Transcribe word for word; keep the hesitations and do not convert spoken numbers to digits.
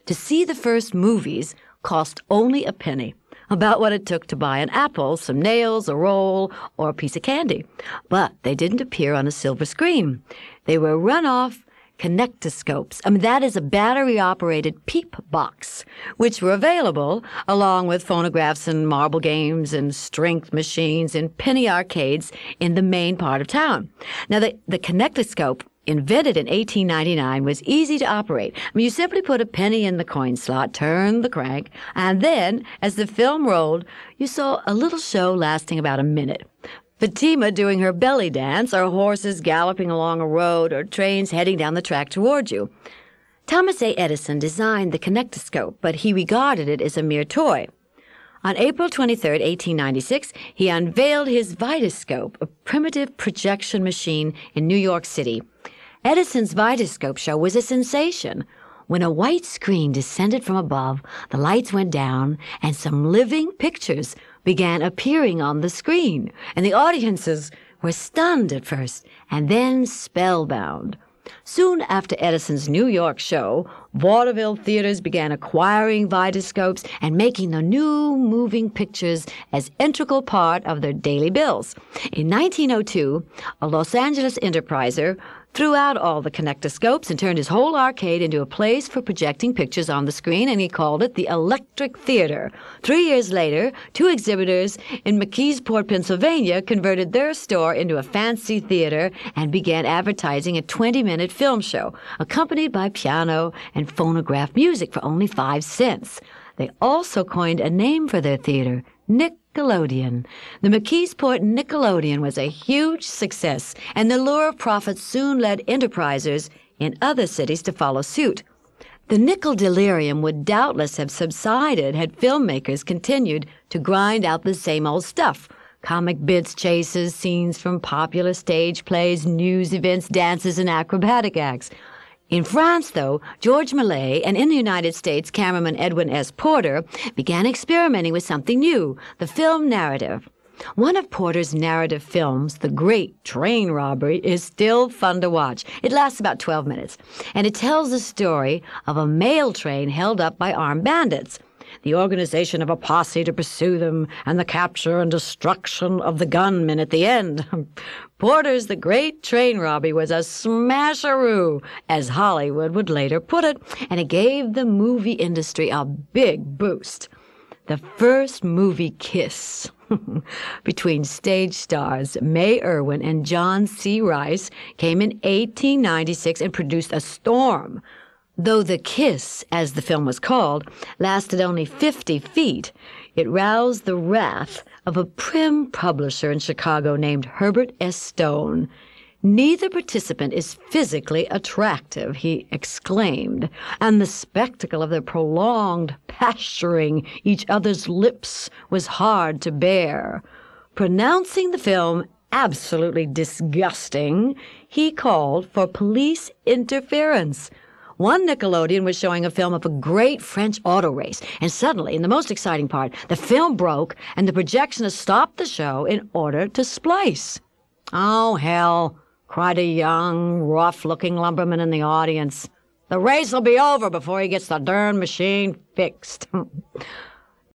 To see the first movies cost only a penny, about what it took to buy an apple, some nails, a roll, or a piece of candy. But they didn't appear on a silver screen. They were run-off kinectoscopes. I mean, that is a battery-operated peep box, which were available along with phonographs and marble games and strength machines and penny arcades in the main part of town. Now, the, the kinectoscope, invented in eighteen ninety-nine, was easy to operate. I mean, you simply put a penny in the coin slot, turn the crank, and then, as the film rolled, you saw a little show lasting about a minute. Fatima doing her belly dance, or horses galloping along a road, or trains heading down the track toward you. Thomas A. Edison designed the kinectoscope, but he regarded it as a mere toy. On April twenty-third, eighteen ninety-six, he unveiled his Vitascope, a primitive projection machine in New York City. Edison's Vitascope show was a sensation. When a white screen descended from above, the lights went down, and some living pictures began appearing on the screen, and the audiences were stunned at first, and then spellbound. Soon after Edison's New York show, vaudeville theaters began acquiring Vitascopes and making the new moving pictures as integral part of their daily bills. In nineteen oh two, a Los Angeles enterpriser threw out all the kinectoscopes and turned his whole arcade into a place for projecting pictures on the screen, and he called it the Electric Theater. Three years later, two exhibitors in McKeesport, Pennsylvania, converted their store into a fancy theater and began advertising a twenty-minute film show, accompanied by piano and phonograph music for only five cents. They also coined a name for their theater, Nickelodeon. The McKeesport Nickelodeon was a huge success, and the lure of profit soon led enterprisers in other cities to follow suit. The nickel delirium would doubtless have subsided had filmmakers continued to grind out the same old stuff. Comic bits, chases, scenes from popular stage plays, news events, dances, and acrobatic acts. In France, though, George Millet, and in the United States, cameraman Edwin S. Porter, began experimenting with something new, the film narrative. One of Porter's narrative films, The Great Train Robbery, is still fun to watch. It lasts about twelve minutes, and it tells the story of a mail train held up by armed bandits, the organization of a posse to pursue them, and the capture and destruction of the gunmen at the end. Porter's The Great Train Robbery was a smasheroo, as Hollywood would later put it, and it gave the movie industry a big boost. The first movie kiss between stage stars May Irwin and John C. Rice came in eighteen ninety-six and produced a storm. Though the kiss, as the film was called, lasted only fifty feet, it roused the wrath of a prim publisher in Chicago named Herbert S. Stone. "Neither participant is physically attractive," he exclaimed, "and the spectacle of their prolonged pasturing each other's lips was hard to bear." Pronouncing the film absolutely disgusting, he called for police interference. One Nickelodeon was showing a film of a great French auto race, and suddenly, in the most exciting part, the film broke, and the projectionist stopped the show in order to splice. "Oh, hell," cried a young, rough-looking lumberman in the audience. "The race will be over before he gets the darn machine fixed."